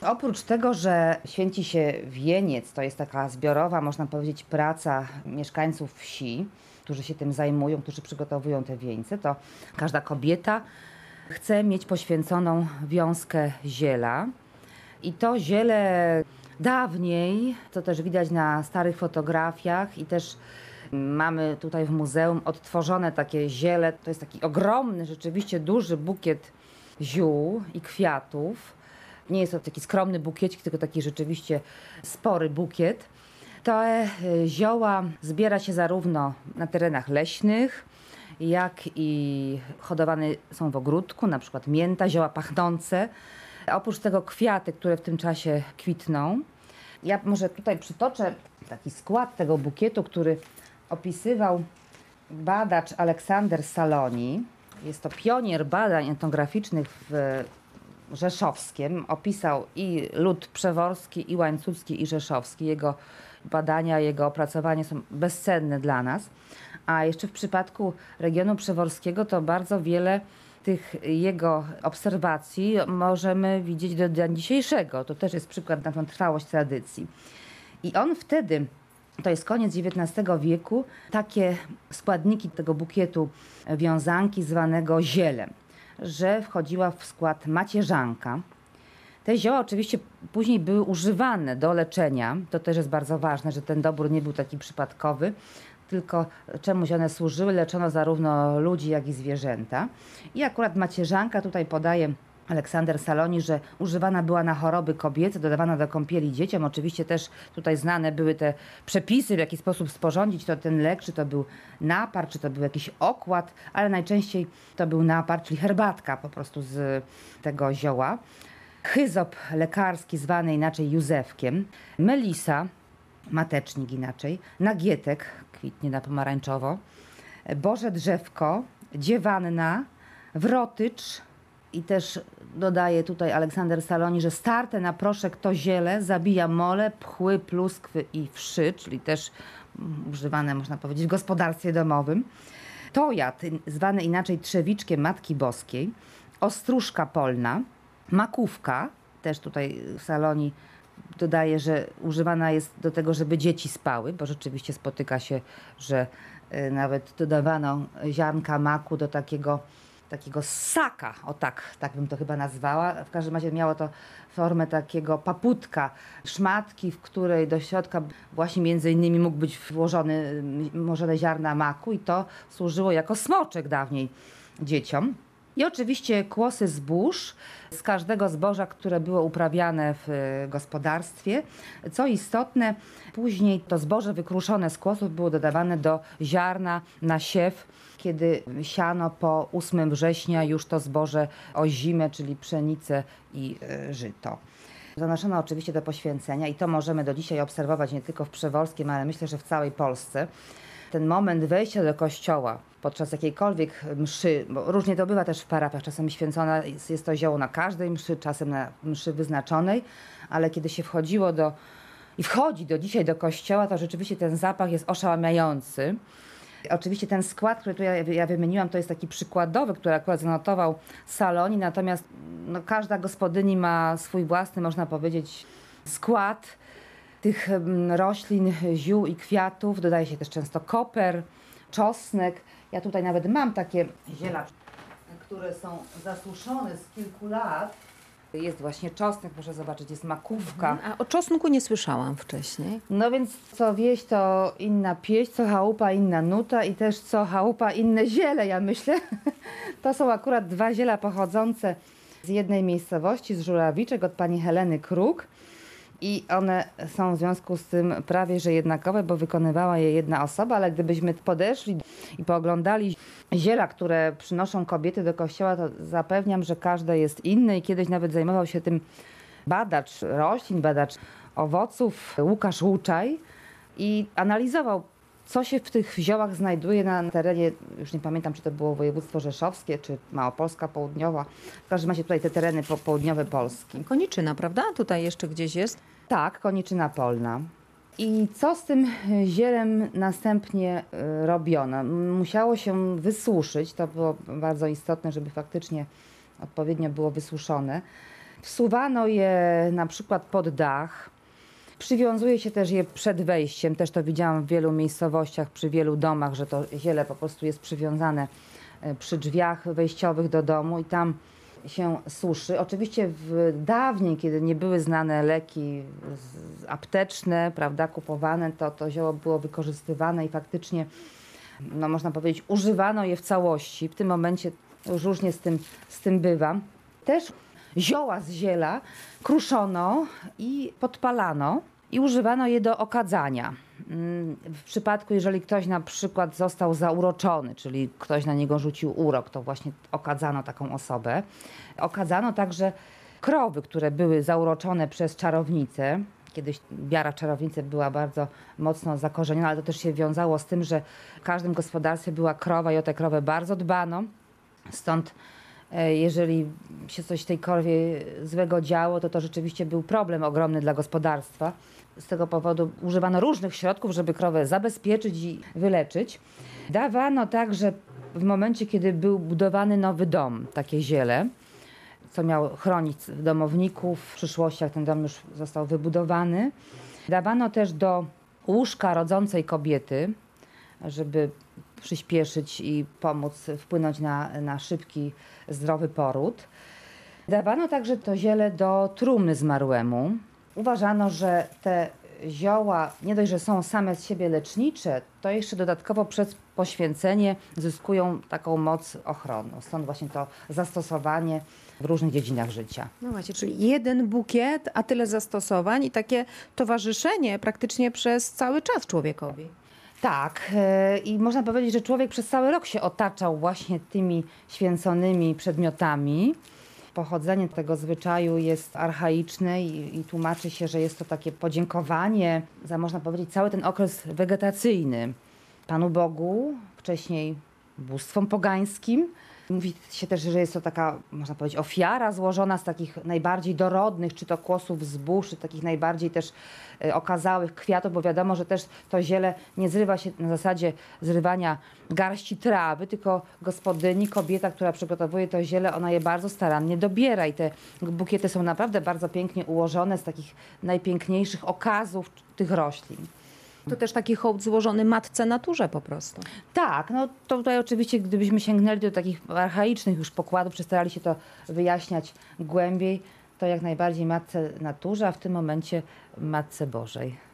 Oprócz tego, że święci się wieniec, to jest taka zbiorowa, można powiedzieć, praca mieszkańców wsi, którzy się tym zajmują, którzy przygotowują te wieńce, to każda kobieta chce mieć poświęconą wiązkę ziela. I to ziele dawniej, to też widać na starych fotografiach i też mamy tutaj w muzeum odtworzone takie ziele. To jest taki ogromny, rzeczywiście duży bukiet ziół i kwiatów. Nie jest to taki skromny bukiecik, tylko taki rzeczywiście spory bukiet. Te zioła zbiera się zarówno na terenach leśnych, jak i hodowane są w ogródku, na przykład mięta, zioła pachnące. Oprócz tego kwiaty, które w tym czasie kwitną. Ja może tutaj przytoczę taki skład tego bukietu, który opisywał badacz Aleksander Saloni. Jest to pionier badań etnograficznych w Rzeszowskiem. Opisał i lud przeworski, i łańcucki, i rzeszowski. Jego badania, jego opracowania są bezcenne dla nas. A jeszcze w przypadku regionu przeworskiego to bardzo wiele tych jego obserwacji możemy widzieć do dnia dzisiejszego. To też jest przykład na tą trwałość tradycji. I on wtedy, to jest koniec XIX wieku, takie składniki tego bukietu wiązanki zwanego zielem, że wchodziła w skład macierzanka. Te zioła oczywiście później były używane do leczenia. To też jest bardzo ważne, że ten dobór nie był taki przypadkowy, tylko czemuś one służyły. Leczono zarówno ludzi, jak i zwierzęta. I akurat macierzanka, tutaj podaje Aleksander Saloni, że używana była na choroby kobiece, dodawana do kąpieli dzieciom. Oczywiście też tutaj znane były te przepisy, w jaki sposób sporządzić ten lek, czy to był napar, czy to był jakiś okład, ale najczęściej to był napar, czyli herbatka po prostu z tego zioła. Hyzop lekarski, zwany inaczej józefkiem, melisa, matecznik inaczej, nagietek, kwitnie na pomarańczowo, boże drzewko, dziewanna, wrotycz i też dodaje tutaj Aleksander Saloni, że starte na proszek to ziele zabija mole, pchły, pluskwy i wszy, czyli też używane można powiedzieć w gospodarstwie domowym. Tojat, zwany inaczej trzewiczkiem Matki Boskiej, ostróżka polna, makówka, też tutaj Saloni dodaje, że używana jest do tego, żeby dzieci spały, bo rzeczywiście spotyka się, że nawet dodawano ziarnka maku do takiego ssaka, o tak bym to chyba nazwała. W każdym razie miało to formę takiego paputka, szmatki, w której do środka właśnie między innymi mógł być włożone ziarna maku i to służyło jako smoczek dawniej dzieciom. I oczywiście kłosy zbóż z każdego zboża, które było uprawiane w gospodarstwie. Co istotne, później to zboże wykruszone z kłosów było dodawane do ziarna na siew, kiedy siano po 8 września już to zboże ozime, czyli pszenicę i żyto. Zanoszono oczywiście do poświęcenia i to możemy do dzisiaj obserwować nie tylko w Przeworskim, ale myślę, że w całej Polsce. Ten moment wejścia do kościoła podczas jakiejkolwiek mszy, bo różnie to bywa też w parafiach, czasem święcone jest to zioło na każdej mszy, czasem na mszy wyznaczonej, ale kiedy się wchodziło i wchodzi do dzisiaj do kościoła, to rzeczywiście ten zapach jest oszałamiający. Oczywiście ten skład, który tu ja wymieniłam, to jest taki przykładowy, który akurat zanotował Saloni, natomiast każda gospodyni ma swój własny, można powiedzieć, skład tych roślin, ziół i kwiatów. Dodaje się też często koper, czosnek. Ja tutaj nawet mam takie ziela, które są zasuszone z kilku lat. Jest właśnie czosnek, proszę zobaczyć, jest makówka. A o czosnku nie słyszałam wcześniej. No więc co wieś, to inna pieśń, co chałupa, inna nuta i też co chałupa, inne ziele, ja myślę. To są akurat 2 ziela pochodzące z jednej miejscowości, z Żurawiczek, od pani Heleny Kruk. I one są w związku z tym prawie że jednakowe, bo wykonywała je jedna osoba, ale gdybyśmy podeszli i pooglądali ziela, które przynoszą kobiety do kościoła, to zapewniam, że każde jest inne i kiedyś nawet zajmował się tym badacz roślin, badacz owoców Łukasz Łuczaj i analizował, co się w tych ziołach znajduje na terenie, już nie pamiętam, czy to było województwo rzeszowskie, czy Małopolska Południowa. W każdym razie tutaj te tereny południowe Polski. Koniczyna, prawda? Tutaj jeszcze gdzieś jest. Tak, koniczyna polna. I co z tym zielem następnie robiono? Musiało się wysuszyć, to było bardzo istotne, żeby faktycznie odpowiednio było wysuszone. Wsuwano je na przykład pod dach. Przywiązuje się też je przed wejściem. Też to widziałam w wielu miejscowościach, przy wielu domach, że to ziele po prostu jest przywiązane przy drzwiach wejściowych do domu i tam się suszy. Oczywiście dawniej, kiedy nie były znane leki apteczne, prawda, kupowane, to zioło było wykorzystywane i faktycznie, no można powiedzieć, używano je w całości. W tym momencie już różnie z tym bywa. Też zioła z ziela kruszono i podpalano i używano je do okadzania. W przypadku, jeżeli ktoś na przykład został zauroczony, czyli ktoś na niego rzucił urok, to właśnie okadzano taką osobę. Okadzano także krowy, które były zauroczone przez czarownicę. Kiedyś wiara w czarownicę była bardzo mocno zakorzeniona, ale to też się wiązało z tym, że w każdym gospodarstwie była krowa i o tę krowę bardzo dbano. Stąd jeżeli się coś tej krowie złego działo, to rzeczywiście był problem ogromny dla gospodarstwa. Z tego powodu używano różnych środków, żeby krowę zabezpieczyć i wyleczyć. Dawano także w momencie, kiedy był budowany nowy dom, takie ziele, co miało chronić domowników. W przyszłości, jak ten dom już został wybudowany. Dawano też do łóżka rodzącej kobiety, żeby przyspieszyć i pomóc wpłynąć na szybki, zdrowy poród. Dawano także to ziele do trumny zmarłemu. Uważano, że te zioła nie dość, że są same z siebie lecznicze, to jeszcze dodatkowo przez poświęcenie zyskują taką moc ochronną. Stąd właśnie to zastosowanie w różnych dziedzinach życia. No właśnie, czyli jeden bukiet, a tyle zastosowań i takie towarzyszenie praktycznie przez cały czas człowiekowi. Tak, i można powiedzieć, że człowiek przez cały rok się otaczał właśnie tymi święconymi przedmiotami. Pochodzenie tego zwyczaju jest archaiczne i tłumaczy się, że jest to takie podziękowanie za, można powiedzieć, cały ten okres wegetacyjny Panu Bogu, wcześniej bóstwom pogańskim. Mówi się też, że jest to taka, można powiedzieć, ofiara złożona z takich najbardziej dorodnych, czy to kłosów zbóż, czy takich najbardziej też okazałych kwiatów, bo wiadomo, że też to ziele nie zrywa się na zasadzie zrywania garści trawy, tylko gospodyni, kobieta, która przygotowuje to ziele, ona je bardzo starannie dobiera i te bukiety są naprawdę bardzo pięknie ułożone z takich najpiękniejszych okazów tych roślin. To też taki hołd złożony matce naturze po prostu. Tak, no to tutaj oczywiście, gdybyśmy sięgnęli do takich archaicznych już pokładów, czy starali się to wyjaśniać głębiej, to jak najbardziej matce naturze, a w tym momencie Matce Bożej.